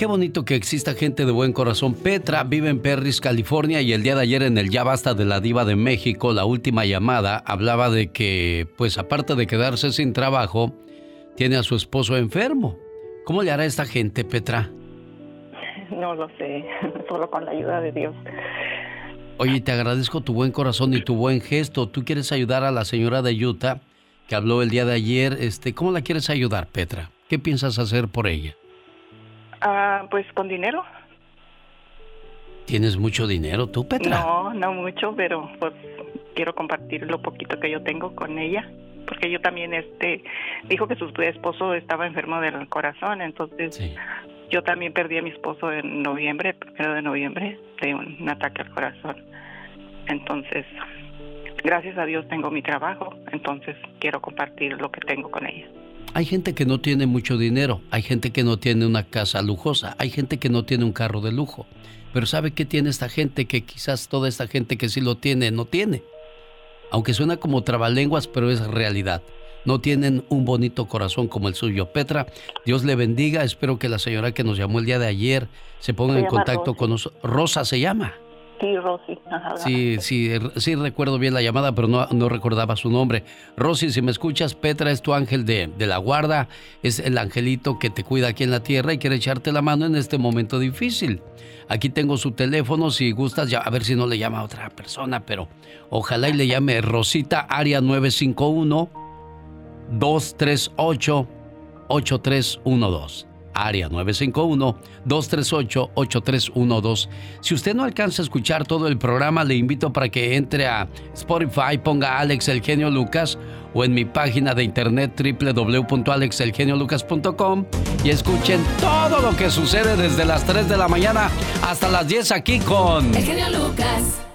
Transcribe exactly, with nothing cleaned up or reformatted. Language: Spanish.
qué bonito que exista gente de buen corazón. Petra vive en Perris, California, y el día de ayer en el Ya Basta de la Diva de México, la última llamada, hablaba de que, pues aparte de quedarse sin trabajo, tiene a su esposo enfermo. ¿Cómo le hará esta gente, Petra? No lo sé, solo con la ayuda de Dios. Oye, te agradezco tu buen corazón y tu buen gesto. ¿Tú quieres ayudar a la señora de Utah que habló el día de ayer? Este, ¿cómo la quieres ayudar, Petra? ¿Qué piensas hacer por ella? Ah, pues con dinero. ¿Tienes mucho dinero tú, Petra? No, no mucho, pero pues quiero compartir lo poquito que yo tengo con ella, porque yo también, este, dijo que su esposo estaba enfermo del corazón, entonces sí. Yo también perdí a mi esposo en noviembre, primero de noviembre, de un, un ataque al corazón. Entonces, gracias a Dios tengo mi trabajo, entonces quiero compartir lo que tengo con ella. Hay gente que no tiene mucho dinero, hay gente que no tiene una casa lujosa, hay gente que no tiene un carro de lujo. Pero ¿sabe qué tiene esta gente que quizás toda esta gente que sí lo tiene, no tiene? Aunque suena como trabalenguas, pero es realidad. No tienen un bonito corazón como el suyo. Petra, Dios le bendiga. Espero que la señora que nos llamó el día de ayer se ponga en contacto Rosy. con nosotros. ¿Rosa se llama? Sí, Rosy. Ajá, sí, sí, sí recuerdo bien la llamada, pero no, no recordaba su nombre. Rosy, si me escuchas, Petra es tu ángel de, de la guarda, es el angelito que te cuida aquí en la tierra y quiere echarte la mano en este momento difícil. Aquí tengo su teléfono, si gustas, ya, a ver si no le llama a otra persona, pero ojalá y le llame Rosita, área nueve cinco uno, dos tres ocho, ocho tres uno dos. Área nueve cinco uno, dos tres ocho, ocho tres uno dos. Si usted no alcanza a escuchar todo el programa, le invito para que entre a Spotify, ponga Alex El Genio Lucas o en mi página de internet doble u doble u doble u punto alex el genio lucas punto com y escuchen todo lo que sucede desde las tres de la mañana hasta las diez aquí con El Genio Lucas.